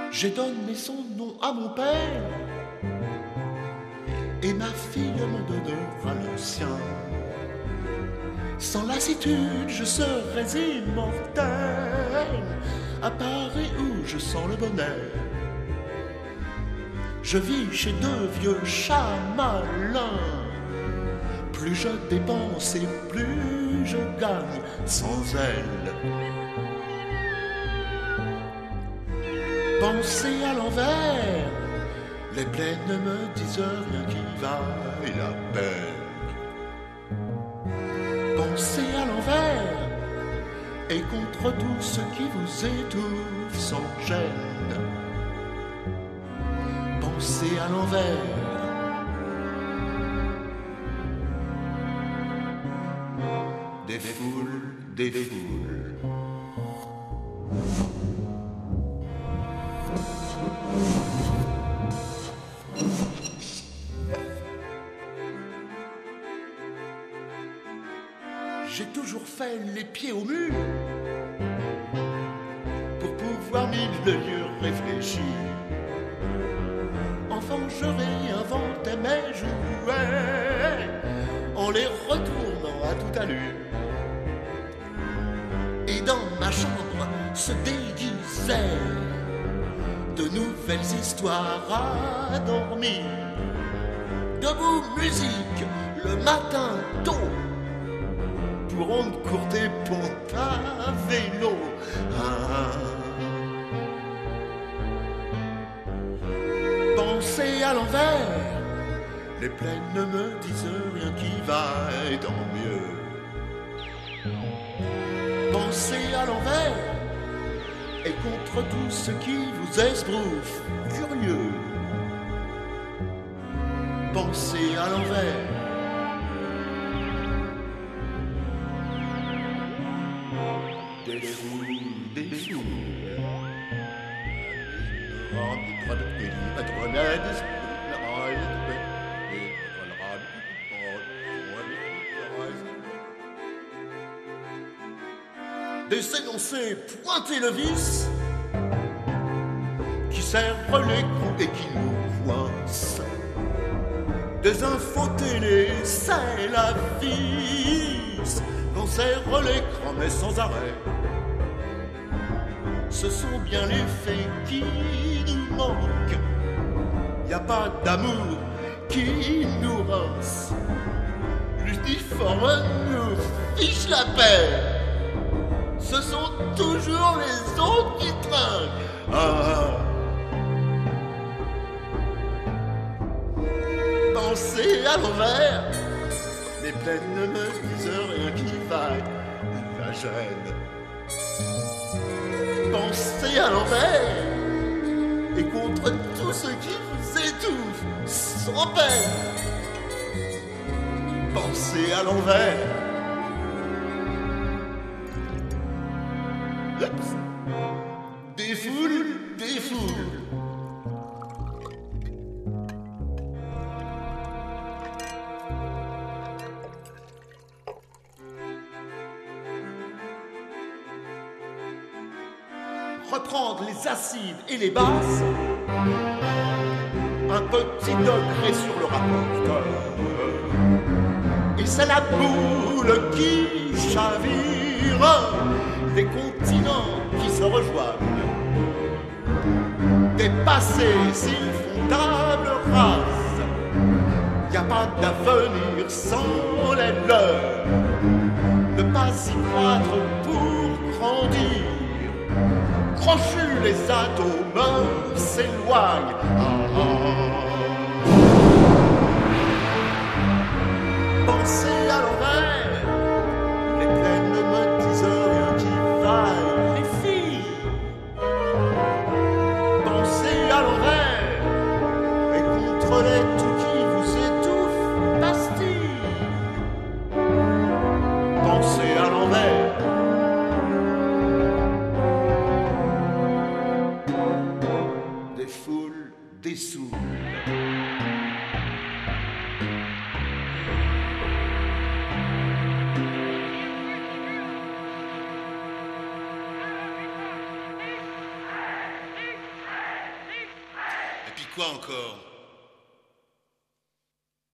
J'ai donné son nom à mon père, et ma fille me donnera le sien. Sans lassitude, je serais immortel, à Paris où je sens le bonheur. Je vis chez deux vieux chats malins. Plus je dépense et plus je gagne sans elle. Penser à l'envers, les plaines ne me disent rien qui vaille la peine. Pensez à l'envers, et contre tout ce qui vous étouffe sans gêne. Pensez à l'envers. Des foules, des foules. J'ai toujours fait les pieds au mur pour pouvoir mille lieux réfléchir. Enfant, je réinventais mes jouets en les retournant à toute allure. Et dans ma chambre se déguisaient de nouvelles histoires à dormir. Debout, musique, le matin tôt, pour rendre court des ponts à vélo. Pensez à l'envers, les plaines ne me disent rien qui vaille tant mieux. Pensez à l'envers, et contre tout ce qui vous esbrouffe curieux. Pensez à l'envers. Des foules, des foules. Des énoncés pointés le vice qui servent l'écrou et qui nous coincent. Des infos télé, c'est la vis qu'on serre l'écran mais sans arrêt. Ce sont bien les faits qui nous manquent. Y a pas d'amour qui nous rince. L'uniforme nous fiche la paix. Ce sont toujours les autres qui trinquent. Pensez à l'envers, les plaines ne me disent rien qui vaille la gêne. Pensez à l'envers, et contre tout ce qui vous étouffe sans peine. Pensez à l'envers. Des foules, des foules. Reprendre les acides et les basses, un petit degré sur le rapporteur, et c'est la boule qui chavire, des continents qui se rejoignent, des passés s'ils font table rase, y a pas d'avenir sans les leurs, ne pas y croître pour grandir. Crochus, les atomes s'éloignent. Pensez à l'envers, les plaines ne me disent rien qui vaille les filles. Pensez à l'envers, et contre les tout qui vous étouffent, pastille. Pensez à l'envers. Des sous. Puis quoi encore?